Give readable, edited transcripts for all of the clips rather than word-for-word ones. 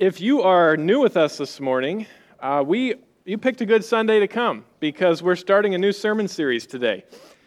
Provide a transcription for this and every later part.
If you are new with us this morning, you picked a good Sunday to come because we're starting a new sermon series today.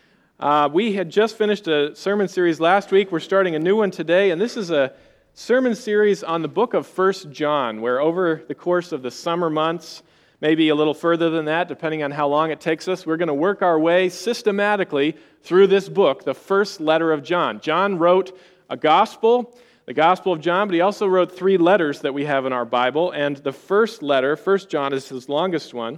We had just finished a sermon series last week. We're starting a new one today, and this is a sermon series on the book of 1 John, where over the course of the summer months, maybe a little further than that, depending on how long it takes us, we're going to work our way systematically through this book, the first letter of John. John wrote a gospel, the Gospel of John, but he also wrote 3 letters that we have in our Bible, and the first letter, 1 John, is his longest one,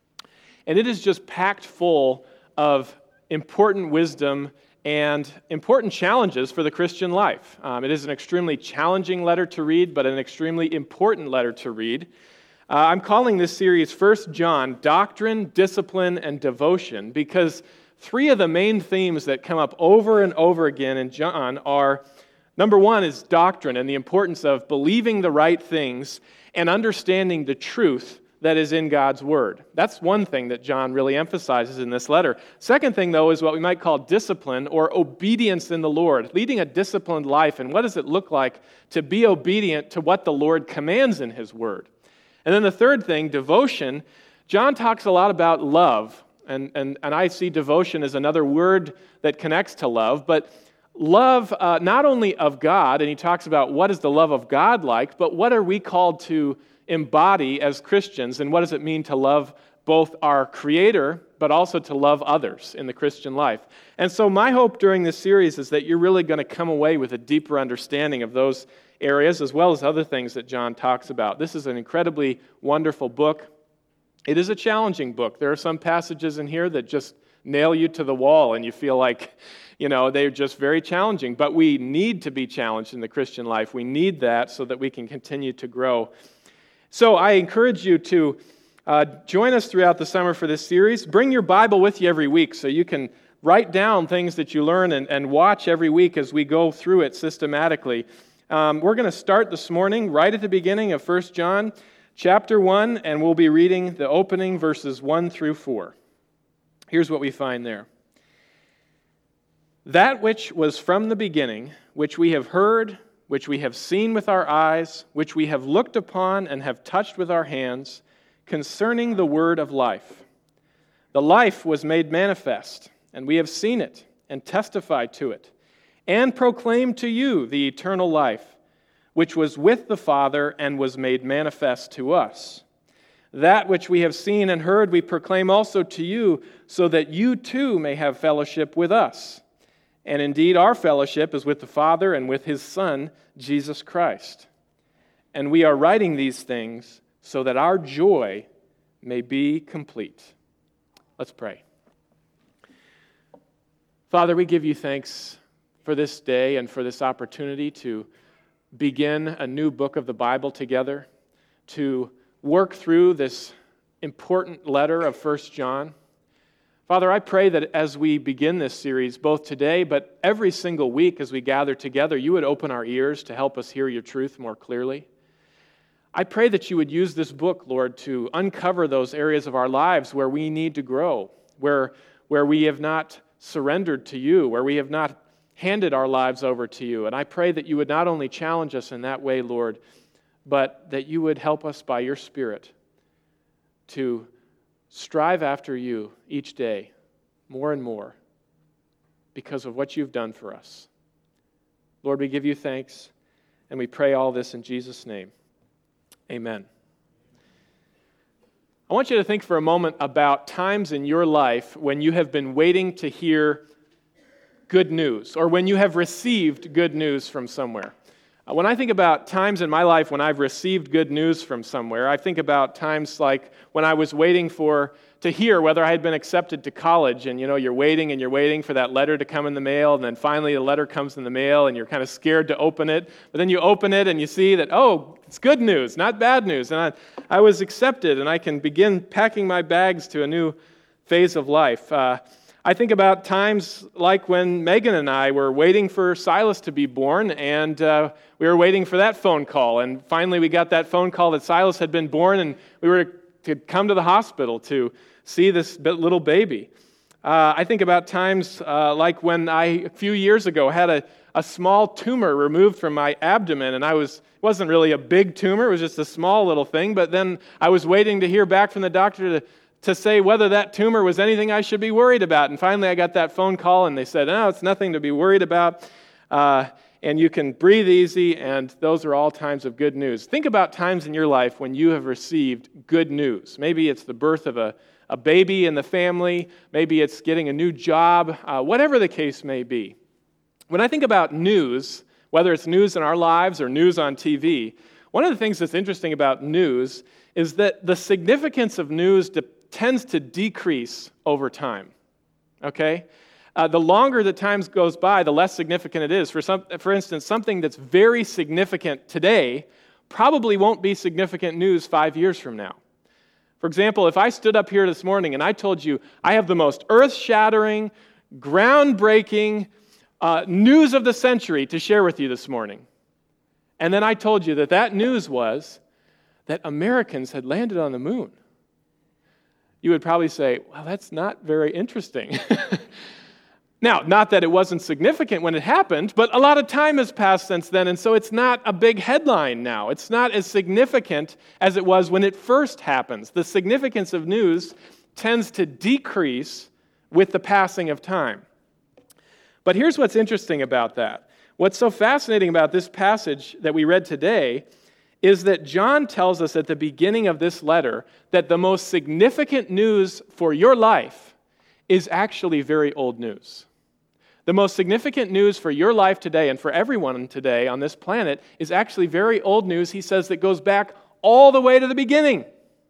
and it is just packed full of important wisdom and important challenges for the Christian life. It is an extremely challenging letter to read, but an extremely important letter to read. I'm calling this series 1 John, Doctrine, Discipline, and Devotion, because 3 of the main themes that come up over and over again in John are, number 1 is doctrine and the importance of believing the right things and understanding the truth that is in God's Word. That's one thing that John really emphasizes in this letter. Second thing, though, is what we might call discipline or obedience in the Lord, leading a disciplined life, and what does it look like to be obedient to what the Lord commands in His Word. And then the third thing, devotion. John talks a lot about love, and I see devotion as another word that connects to love, but love not only of God, and he talks about what is the love of God like, but what are we called to embody as Christians, and what does it mean to love both our Creator, but also to love others in the Christian life. And so my hope during this series is that you're really going to come away with a deeper understanding of those areas, as well as other things that John talks about. This is an incredibly wonderful book. It is a challenging book. There are some passages in here that just nail you to the wall, and you feel like, they're just very challenging. But we need to be challenged in the Christian life. We need that so that we can continue to grow. So I encourage you to join us throughout the summer for this series. Bring your Bible with you every week so you can write down things that you learn and watch every week as we go through it systematically. We're going to start this morning right at the beginning of 1 John chapter 1, and we'll be reading the opening verses 1 through 4. Here's what we find there. That which was from the beginning, which we have heard, which we have seen with our eyes, which we have looked upon and have touched with our hands, concerning the word of life. The life was made manifest, and we have seen it and testified to it, and proclaimed to you the eternal life, which was with the Father and was made manifest to us. That which we have seen and heard we proclaim also to you, so that you too may have fellowship with us. And indeed our fellowship is with the Father and with His Son, Jesus Christ. And we are writing these things so that our joy may be complete. Let's pray. Father, we give you thanks for this day and for this opportunity to begin a new book of the Bible together, to work through this important letter of 1 John. Father, I pray that as we begin this series, both today but every single week as we gather together, you would open our ears to help us hear your truth more clearly. I pray that you would use this book, Lord, to uncover those areas of our lives where we need to grow, where we have not surrendered to you, where we have not handed our lives over to you. And I pray that you would not only challenge us in that way, Lord, but that you would help us by your Spirit to strive after you each day more and more because of what you've done for us. Lord, we give you thanks, and we pray all this in Jesus' name. Amen. I want you to think for a moment about times in your life when you have been waiting to hear good news, or when you have received good news from somewhere. When I think about times in my life when I've received good news from somewhere, I think about times like when I was waiting to hear whether I had been accepted to college, and you're waiting for that letter to come in the mail, and then finally the letter comes in the mail, and you're kind of scared to open it, but then you open it and you see that, oh, it's good news, not bad news, and I was accepted, and I can begin packing my bags to a new phase of life. I think about times like when Megan and I were waiting for Silas to be born, and we were waiting for that phone call, and finally we got that phone call that Silas had been born, and we were to come to the hospital to see this little baby. I think about times like when I, a few years ago, had a small tumor removed from my abdomen, and it wasn't really a big tumor, it was just a small little thing, but then I was waiting to hear back from the doctor to say whether that tumor was anything I should be worried about. And finally I got that phone call, and they said, no, it's nothing to be worried about, and you can breathe easy, and those are all times of good news. Think about times in your life when you have received good news. Maybe it's the birth of a baby in the family, maybe it's getting a new job, whatever the case may be. When I think about news, whether it's news in our lives or news on TV, one of the things that's interesting about news is that the significance of news tends to decrease over time, okay? The longer the time goes by, the less significant it is. For instance, something that's very significant today probably won't be significant news 5 years from now. For example, if I stood up here this morning and I told you I have the most earth-shattering, groundbreaking news of the century to share with you this morning, and then I told you that news was that Americans had landed on the moon, you would probably say, well, that's not very interesting. Now, not that it wasn't significant when it happened, but a lot of time has passed since then, and so it's not a big headline now. It's not as significant as it was when it first happens. The significance of news tends to decrease with the passing of time. But here's what's interesting about that. What's so fascinating about this passage that we read today is that John tells us at the beginning of this letter that the most significant news for your life is actually very old news. The most significant news for your life today and for everyone today on this planet is actually very old news, he says, that goes back all the way to the beginning.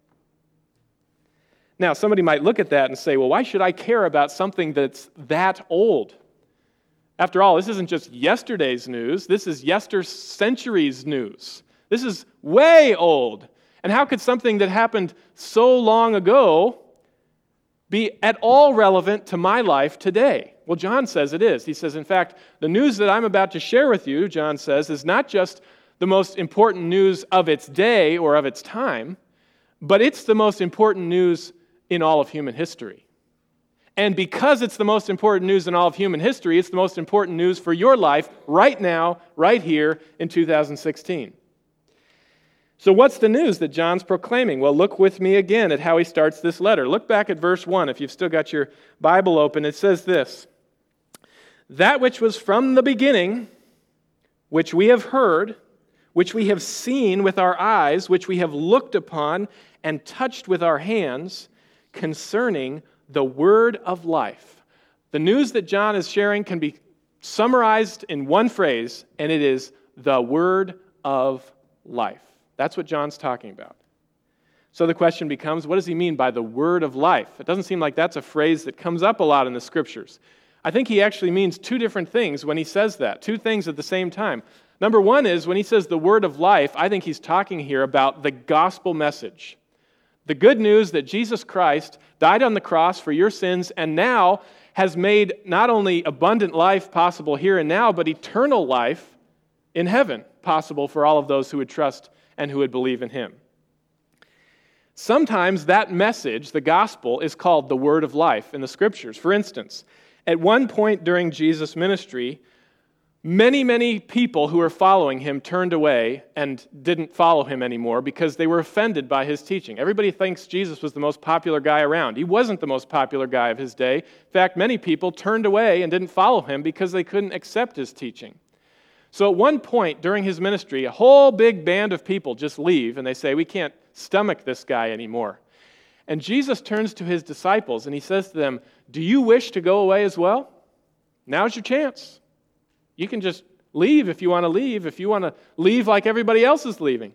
Now, somebody might look at that and say, well, why should I care about something that's that old? After all, this isn't just yesterday's news, this is century's news. This is way old. And how could something that happened so long ago be at all relevant to my life today? Well, John says it is. He says, in fact, the news that I'm about to share with you, John says, is not just the most important news of its day or of its time, but it's the most important news in all of human history. And because it's the most important news in all of human history, it's the most important news for your life right now, right here in 2016. So what's the news that John's proclaiming? Well, look with me again at how he starts this letter. Look back at verse 1 if you've still got your Bible open. It says this, "That which was from the beginning, which we have heard, which we have seen with our eyes, which we have looked upon and touched with our hands, concerning the word of life." The news that John is sharing can be summarized in one phrase, and it is the word of life. That's what John's talking about. So the question becomes, what does he mean by the word of life? It doesn't seem like that's a phrase that comes up a lot in the Scriptures. I think he actually means two different things when he says that, two things at the same time. Number one is, when he says the word of life, I think he's talking here about the gospel message. The good news that Jesus Christ died on the cross for your sins and now has made not only abundant life possible here and now, but eternal life in heaven possible for all of those who would trust and who would believe in him. Sometimes that message, the gospel, is called the word of life in the Scriptures. For instance, at one point during Jesus' ministry, many people who were following him turned away and didn't follow him anymore because they were offended by his teaching. Everybody thinks Jesus was the most popular guy around. He wasn't the most popular guy of his day. In fact, many people turned away and didn't follow him because they couldn't accept his teaching. So at one point during his ministry, a whole big band of people just leave and they say, we can't stomach this guy anymore. And Jesus turns to his disciples and he says to them, do you wish to go away as well? Now's your chance. You can just leave if you want to leave, if you want to leave like everybody else is leaving.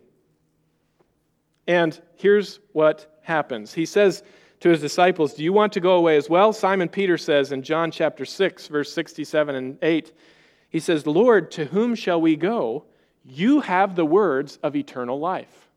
And here's what happens. He says to his disciples, do you want to go away as well? Simon Peter says in John chapter 6, verse 67 and 8, he says, Lord, to whom shall we go? You have the words of eternal life.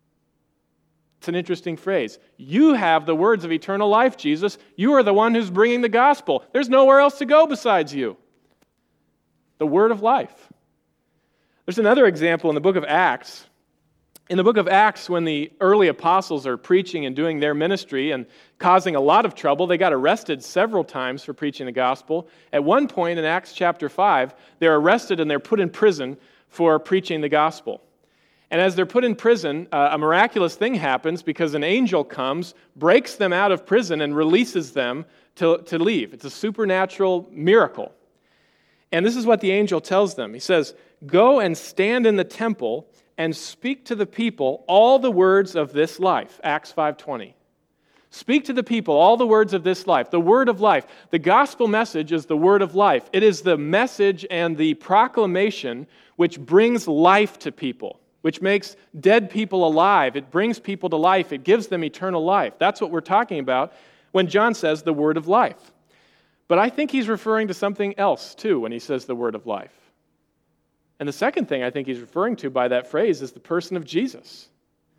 It's an interesting phrase. You have the words of eternal life, Jesus. You are the one who's bringing the gospel. There's nowhere else to go besides you. The word of life. There's another example in the book of Acts. In the book of Acts, when the early apostles are preaching and doing their ministry and causing a lot of trouble, they got arrested several times for preaching the gospel. At one point in Acts chapter 5, they're arrested and they're put in prison for preaching the gospel. And as they're put in prison, a miraculous thing happens because an angel comes, breaks them out of prison, and releases them to leave. It's a supernatural miracle. And this is what the angel tells them. He says, "Go and stand in the temple and speak to the people all the words of this life." Acts 5:20. Speak to the people all the words of this life, the word of life. The gospel message is the word of life. It is the message and the proclamation which brings life to people, which makes dead people alive. It brings people to life. It gives them eternal life. That's what we're talking about when John says the word of life. But I think he's referring to something else, too, when he says the word of life. And the second thing I think he's referring to by that phrase is the person of Jesus.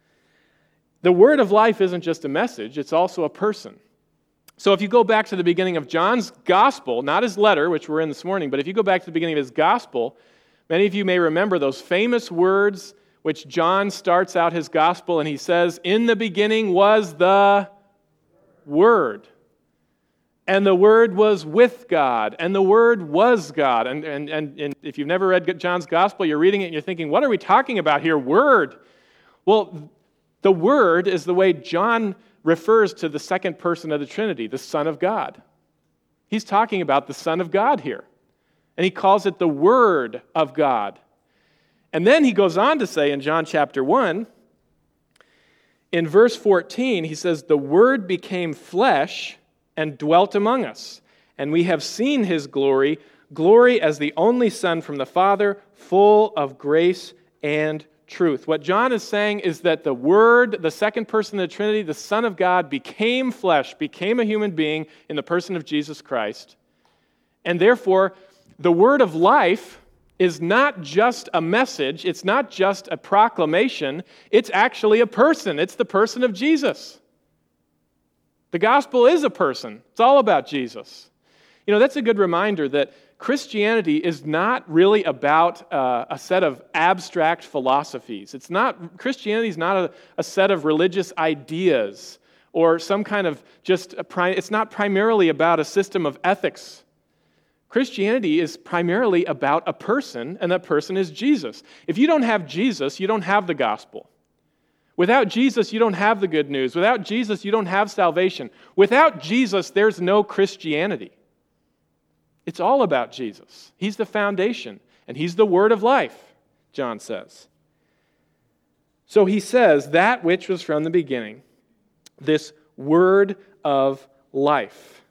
The word of life isn't just a message, it's also a person. So if you go back to the beginning of John's gospel, not his letter, which we're in this morning, but if you go back to the beginning of his gospel, many of you may remember those famous words which John starts out his gospel and he says, "In the beginning was the Word. And the Word was with God, and the Word was God." And if you've never read John's Gospel, you're reading it and you're thinking, what are we talking about here? Word. Well, the Word is the way John refers to the second person of the Trinity, the Son of God. He's talking about the Son of God here. And he calls it the Word of God. And then he goes on to say in John chapter 1, in verse 14, he says, "The Word became flesh and dwelt among us. And we have seen his glory, glory as the only Son from the Father, full of grace and truth." What John is saying is that the Word, the second person of the Trinity, the Son of God, became flesh, became a human being in the person of Jesus Christ. And therefore, the word of life is not just a message, it's not just a proclamation, it's actually a person. It's the person of Jesus. The gospel is a person. It's all about Jesus. You know, that's a good reminder that Christianity is not really about a set of abstract philosophies. Christianity is not a set of religious ideas or some kind of it's not primarily about a system of ethics. Christianity is primarily about a person, and that person is Jesus. If you don't have Jesus, you don't have the gospel. Without Jesus, you don't have the good news. Without Jesus, you don't have salvation. Without Jesus, there's no Christianity. It's all about Jesus. He's the foundation, and he's the word of life, John says. So he says, that which was from the beginning, this word of life.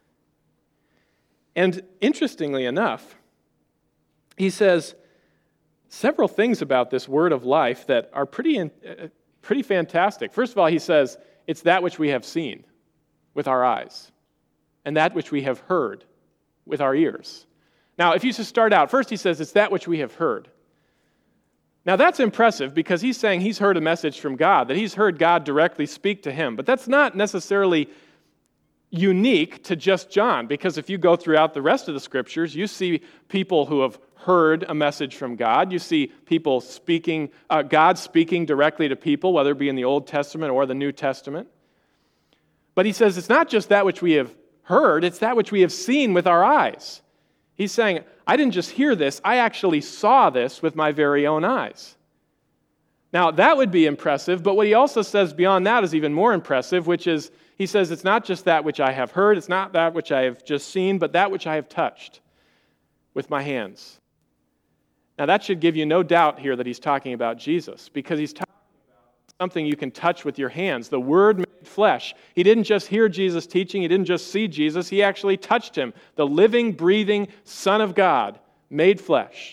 And interestingly enough, he says several things about this word of life that are pretty fantastic. First of all, he says, it's that which we have seen with our eyes, and that which we have heard with our ears. Now, if you just start out, first he says, it's that which we have heard. Now, that's impressive because he's saying he's heard a message from God, that he's heard God directly speak to him. But that's not necessarily unique to just John, because if you go throughout the rest of the scriptures, you see people who have heard a message from God. You see people speaking, God speaking directly to people, whether it be in the Old Testament or the New Testament. But he says it's not just that which we have heard, it's that which we have seen with our eyes. He's saying, I didn't just hear this, I actually saw this with my very own eyes. Now, that would be impressive, but what he also says beyond that is even more impressive, which is, he says, it's not just that which I have heard, it's not that which I have just seen, but that which I have touched with my hands. Now, that should give you no doubt here that he's talking about Jesus, because he's talking about something you can touch with your hands, the Word made flesh. He didn't just hear Jesus teaching, he didn't just see Jesus, he actually touched him, the living, breathing Son of God, made flesh.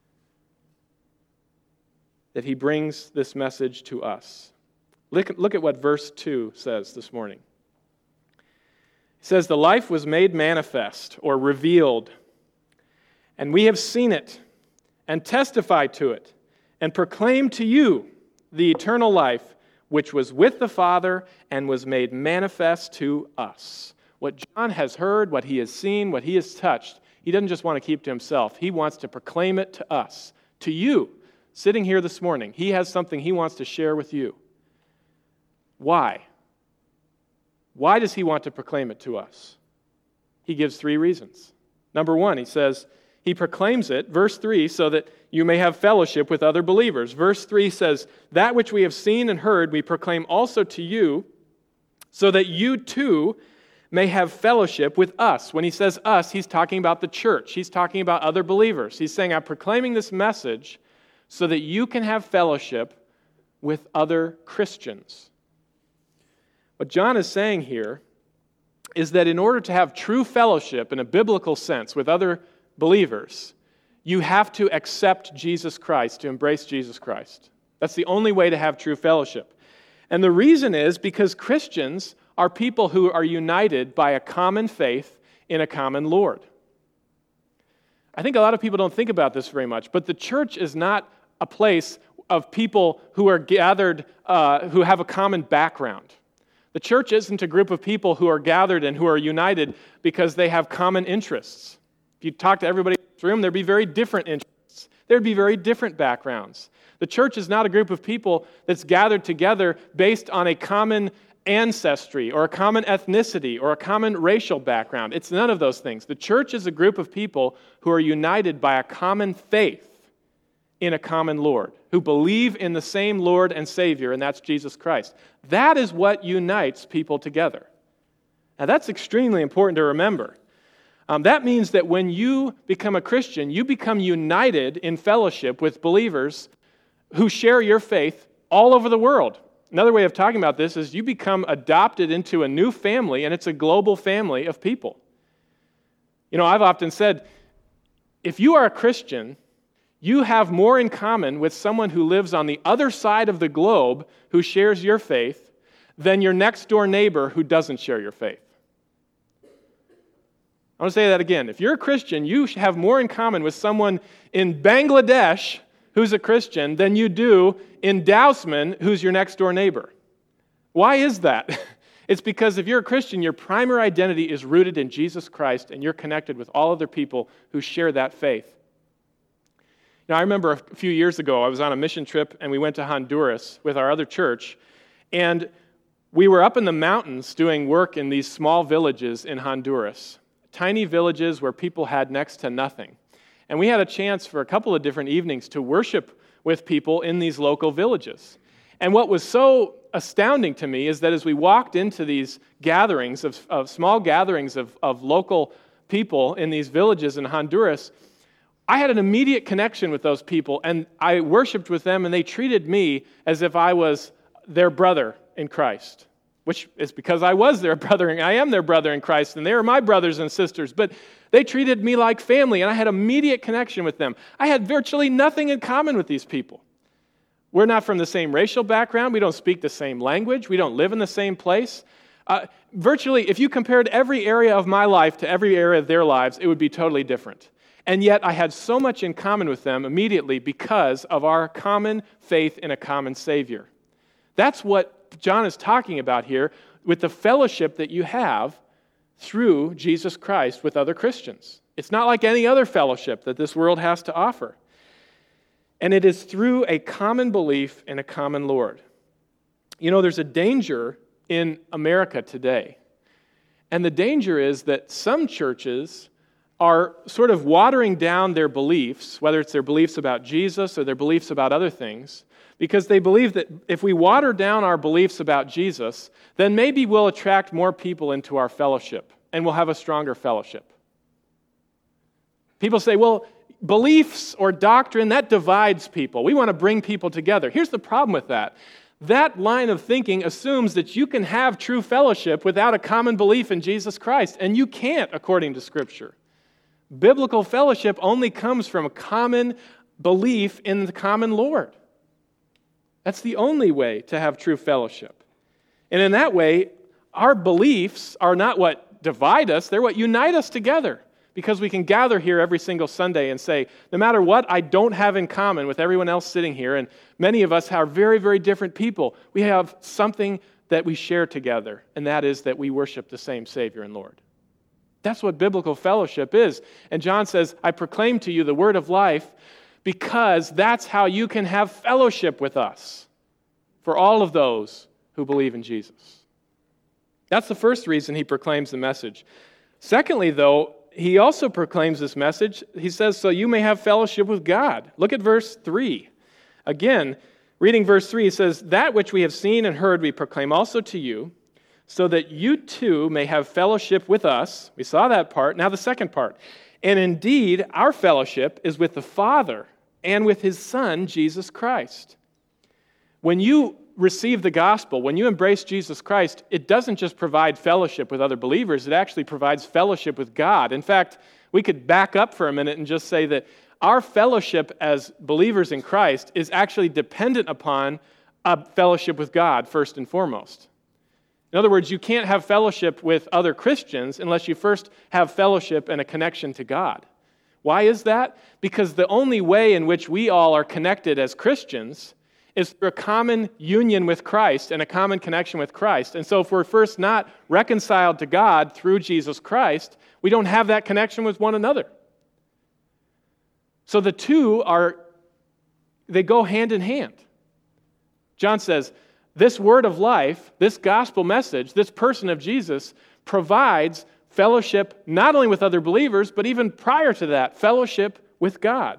That he brings this message to us. Look at what verse 2 says this morning. It says, the life was made manifest or revealed, and we have seen it and testified to it and proclaimed to you the eternal life which was with the Father and was made manifest to us. What John has heard, what he has seen, what he has touched, he doesn't just want to keep to himself. He wants to proclaim it to us, to you, sitting here this morning, he has something he wants to share with you. Why? Why does he want to proclaim it to us? He gives 3 reasons. Number 1, he says, he proclaims it, verse 3, so that you may have fellowship with other believers. Verse 3 says, that which we have seen and heard we proclaim also to you, so that you too may have fellowship with us. When he says us, he's talking about the church. He's talking about other believers. He's saying, I'm proclaiming this message so that you can have fellowship with other Christians. What John is saying here is that in order to have true fellowship in a biblical sense with other believers, you have to accept Jesus Christ, to embrace Jesus Christ. That's the only way to have true fellowship. And the reason is because Christians are people who are united by a common faith in a common Lord. I think a lot of people don't think about this very much, but the church is not a place of people who are gathered, who have a common background. The church isn't a group of people who are gathered and who are united because they have common interests. If you talk to everybody in this room, there'd be very different interests. There'd be very different backgrounds. The church is not a group of people that's gathered together based on a common ancestry or a common ethnicity or a common racial background. It's none of those things. The church is a group of people who are united by a common faith in a common Lord, who believe in the same Lord and Savior, and that's Jesus Christ. That is what unites people together. Now, that's extremely important to remember. That means that when you become a Christian, you become united in fellowship with believers who share your faith all over the world. Another way of talking about this is you become adopted into a new family, and it's a global family of people. You know, I've often said, if you are a Christian, you have more in common with someone who lives on the other side of the globe who shares your faith than your next door neighbor who doesn't share your faith. I want to say that again. If you're a Christian, you have more in common with someone in Bangladesh who's a Christian than you do in Dousman, who's your next door neighbor. Why is that? It's because if you're a Christian, your primary identity is rooted in Jesus Christ, and you're connected with all other people who share that faith. Now, I remember a few years ago, I was on a mission trip, and we went to Honduras with our other church, and we were up in the mountains doing work in these small villages in Honduras, tiny villages where people had next to nothing. And we had a chance for a couple of different evenings to worship with people in these local villages. And what was so astounding to me is that as we walked into these gatherings, of small gatherings of local people in these villages in Honduras, I had an immediate connection with those people, and I worshiped with them, and they treated me as if I was their brother in Christ, which is because I was their brother, and I am their brother in Christ, and they were my brothers and sisters, but they treated me like family, and I had immediate connection with them. I had virtually nothing in common with these people. We're not from the same racial background. We don't speak the same language. We don't live in the same place. Virtually, if you compared every area of my life to every area of their lives, it would be totally different. And yet I had so much in common with them immediately because of our common faith in a common Savior. That's what John is talking about here with the fellowship that you have through Jesus Christ with other Christians. It's not like any other fellowship that this world has to offer. And it is through a common belief in a common Lord. You know, there's a danger in America today. And the danger is that some churches are sort of watering down their beliefs, whether it's their beliefs about Jesus or their beliefs about other things, because they believe that if we water down our beliefs about Jesus, then maybe we'll attract more people into our fellowship and we'll have a stronger fellowship. People say, well, beliefs or doctrine, that divides people. We want to bring people together. Here's the problem with that. That line of thinking assumes that you can have true fellowship without a common belief in Jesus Christ, and you can't, according to Scripture. Biblical fellowship only comes from a common belief in the common Lord. That's the only way to have true fellowship. And in that way, our beliefs are not what divide us, they're what unite us together. Because we can gather here every single Sunday and say, no matter what I don't have in common with everyone else sitting here, and many of us are very, very different people, we have something that we share together, and that is that we worship the same Savior and Lord. That's what biblical fellowship is. And John says, I proclaim to you the word of life because that's how you can have fellowship with us, for all of those who believe in Jesus. That's the first reason he proclaims the message. Secondly, though, he also proclaims this message. He says, so you may have fellowship with God. Look at verse 3. Again, reading verse 3, he says, that which we have seen and heard we proclaim also to you, so that you too may have fellowship with us. We saw that part. Now the second part. And indeed, our fellowship is with the Father and with his Son, Jesus Christ. When you receive the gospel, when you embrace Jesus Christ, it doesn't just provide fellowship with other believers, it actually provides fellowship with God. In fact, we could back up for a minute and just say that our fellowship as believers in Christ is actually dependent upon a fellowship with God first and foremost. In other words, you can't have fellowship with other Christians unless you first have fellowship and a connection to God. Why is that? Because the only way in which we all are connected as Christians is through a common union with Christ and a common connection with Christ. And so if we're first not reconciled to God through Jesus Christ, we don't have that connection with one another. So the two they go hand in hand. John says, this word of life, this gospel message, this person of Jesus provides fellowship not only with other believers, but even prior to that, fellowship with God.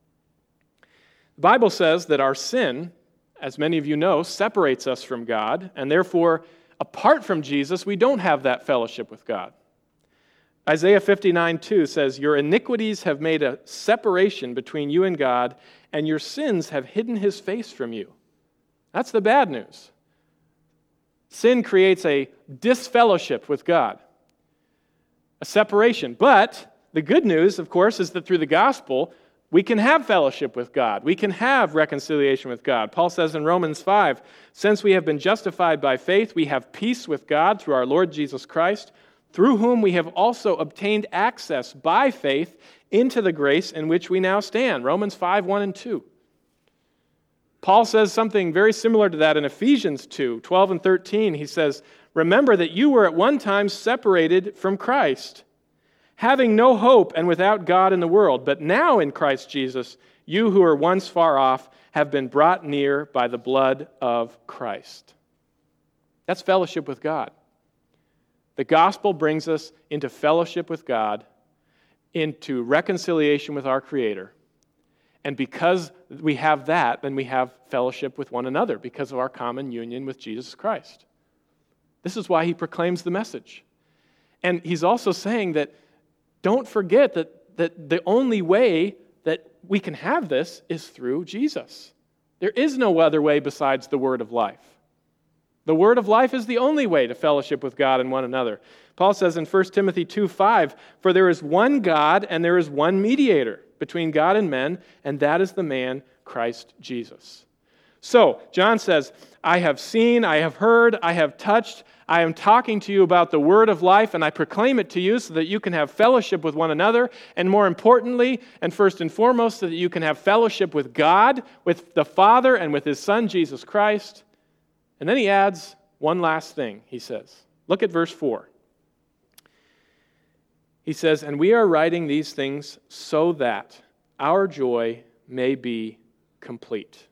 The Bible says that our sin, as many of you know, separates us from God, and therefore, apart from Jesus, we don't have that fellowship with God. Isaiah 59:2 says, your iniquities have made a separation between you and God, and your sins have hidden his face from you. That's the bad news. Sin creates a disfellowship with God, a separation. But the good news, of course, is that through the gospel, we can have fellowship with God. We can have reconciliation with God. Paul says in Romans 5, since we have been justified by faith, we have peace with God through our Lord Jesus Christ, through whom we have also obtained access by faith into the grace in which we now stand. Romans 5, 1 and 2. Paul says something very similar to that in Ephesians 2, 12 and 13. He says, remember that you were at one time separated from Christ, having no hope and without God in the world. But now in Christ Jesus, you who were once far off have been brought near by the blood of Christ. That's fellowship with God. The gospel brings us into fellowship with God, into reconciliation with our Creator. And because we have that, then we have fellowship with one another because of our common union with Jesus Christ. This is why he proclaims the message. And he's also saying that don't forget that the only way that we can have this is through Jesus. There is no other way besides the word of life. The word of life is the only way to fellowship with God and one another. Paul says in 1 Timothy 2:5, for there is one God and there is one mediator between God and men, and that is the man Christ Jesus. So, John says, I have seen, I have heard, I have touched, I am talking to you about the word of life, and I proclaim it to you so that you can have fellowship with one another, and more importantly, and first and foremost, so that you can have fellowship with God, with the Father, and with his Son, Jesus Christ. And then he adds one last thing, he says. Look at verse 4. He says, and we are writing these things so that our joy may be complete.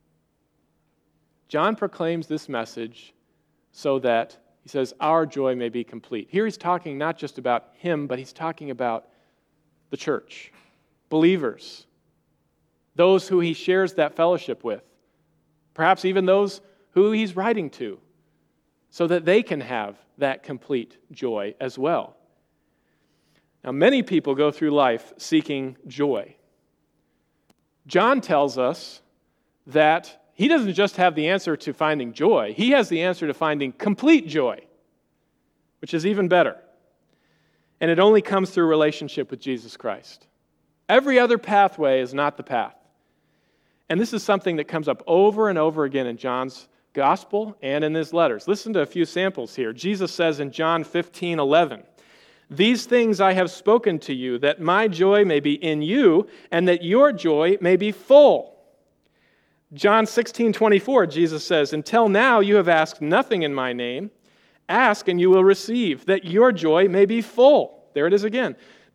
John proclaims this message so that, he says, our joy may be complete. Here he's talking not just about him, but he's talking about the church, believers, those who he shares that fellowship with, perhaps even those who he's writing to, so that they can have that complete joy as well. Now, many people go through life seeking joy. John tells us that he doesn't just have the answer to finding joy, he has the answer to finding complete joy, which is even better. And it only comes through relationship with Jesus Christ. Every other pathway is not the path. And this is something that comes up over and over again in John's gospel and in his letters. Listen to a few samples here. Jesus says in John 15:11, these things I have spoken to you, that my joy may be in you, and that your joy may be full. John 16:24, Jesus says, until now you have asked nothing in my name. Ask and you will receive, that your joy may be full. There it is again.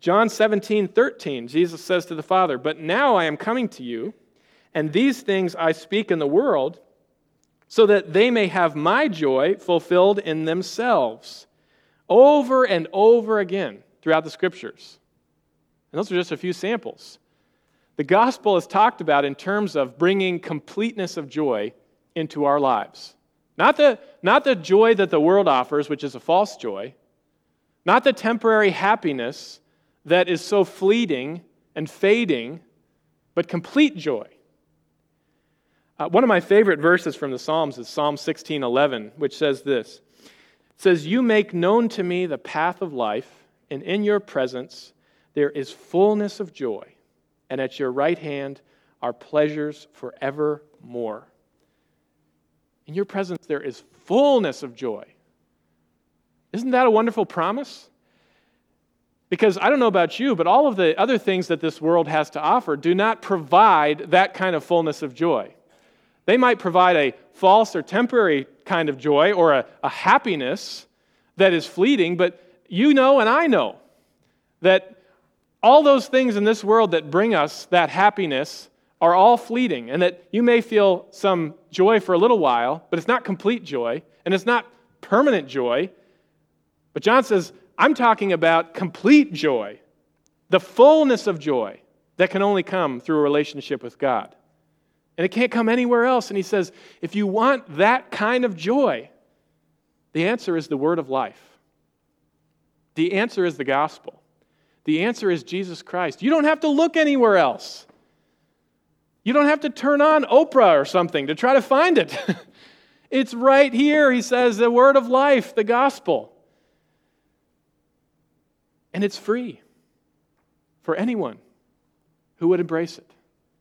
John 17:13, Jesus says to the Father, "But now I am coming to you, and these things I speak in the world, so that they may have my joy fulfilled in themselves." Over and over again throughout the Scriptures. And those are just a few samples. The gospel is talked about in terms of bringing completeness of joy into our lives. Not the joy that the world offers, which is a false joy. Not the temporary happiness that is so fleeting and fading, but complete joy. One of my favorite verses from the Psalms is Psalm 16:11, which says this. It says, "You make known to me the path of life, and in your presence there is fullness of joy, and at your right hand are pleasures forevermore." In your presence there is fullness of joy. Isn't that a wonderful promise? Because I don't know about you, but all of the other things that this world has to offer do not provide that kind of fullness of joy. They might provide a false or temporary kind of joy or a happiness that is fleeting, but you know and I know that all those things in this world that bring us that happiness are all fleeting, and that you may feel some joy for a little while, but it's not complete joy, and it's not permanent joy. But John says, I'm talking about complete joy, the fullness of joy that can only come through a relationship with God. And it can't come anywhere else. And he says, if you want that kind of joy, the answer is the word of life. The answer is the gospel. The answer is Jesus Christ. You don't have to look anywhere else. You don't have to turn on Oprah or something to try to find it. It's right here, he says, the word of life, the gospel. And it's free for anyone who would embrace it.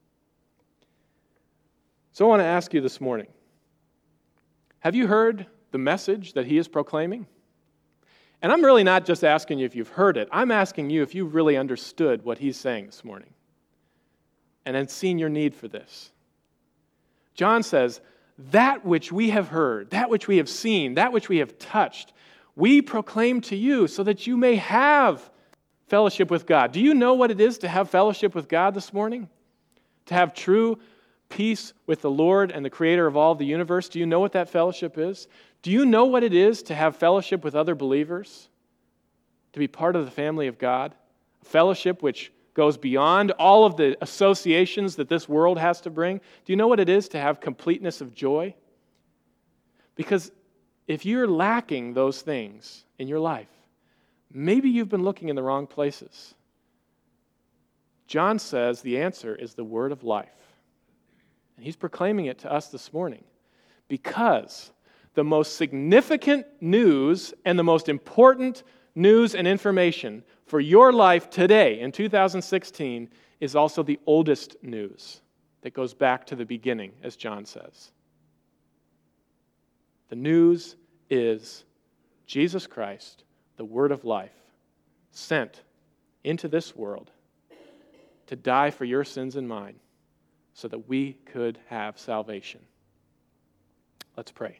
So I want to ask you this morning, have you heard the message that he is proclaiming? And I'm really not just asking you if you've heard it. I'm asking you if you've really understood what he's saying this morning and then seen your need for this. John says, that which we have heard, that which we have seen, that which we have touched, we proclaim to you so that you may have fellowship with God. Do you know what it is to have fellowship with God this morning? To have true peace with the Lord and the Creator of all the universe? Do you know what that fellowship is? Do you know what it is to have fellowship with other believers? To be part of the family of God? A fellowship which goes beyond all of the associations that this world has to bring. Do you know what it is to have completeness of joy? Because if you're lacking those things in your life, maybe you've been looking in the wrong places. John says the answer is the word of life. And he's proclaiming it to us this morning because the most significant news and the most important news and information for your life today in 2016 is also the oldest news that goes back to the beginning, as John says. The news is Jesus Christ, the Word of life, sent into this world to die for your sins and mine so that we could have salvation. Let's pray.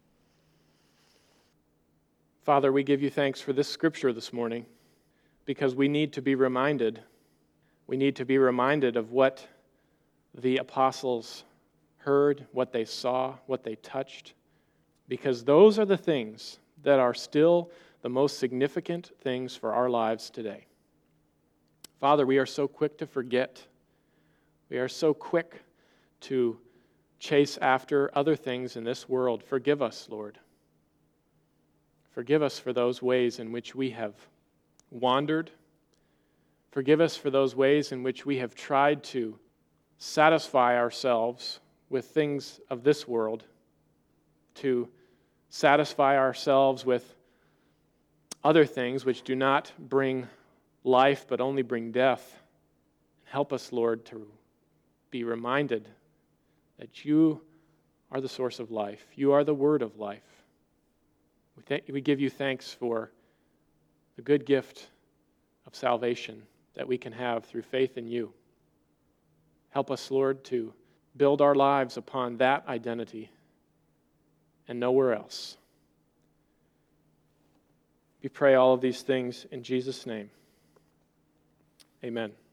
Father, we give you thanks for this scripture this morning because we need to be reminded. We need to be reminded of what the apostles heard, what they saw, what they touched, because those are the things that are still the most significant things for our lives today. Father, we are so quick to forget. We are so quick to chase after other things in this world. Forgive us, Lord. Forgive us for those ways in which we have wandered. Forgive us for those ways in which we have tried to satisfy ourselves with things of this world, to satisfy ourselves with other things which do not bring life but only bring death. Help us, Lord, to be reminded that you are the source of life. You are the word of life. We give you thanks for the good gift of salvation that we can have through faith in you. Help us, Lord, to build our lives upon that identity and nowhere else. We pray all of these things in Jesus' name. Amen.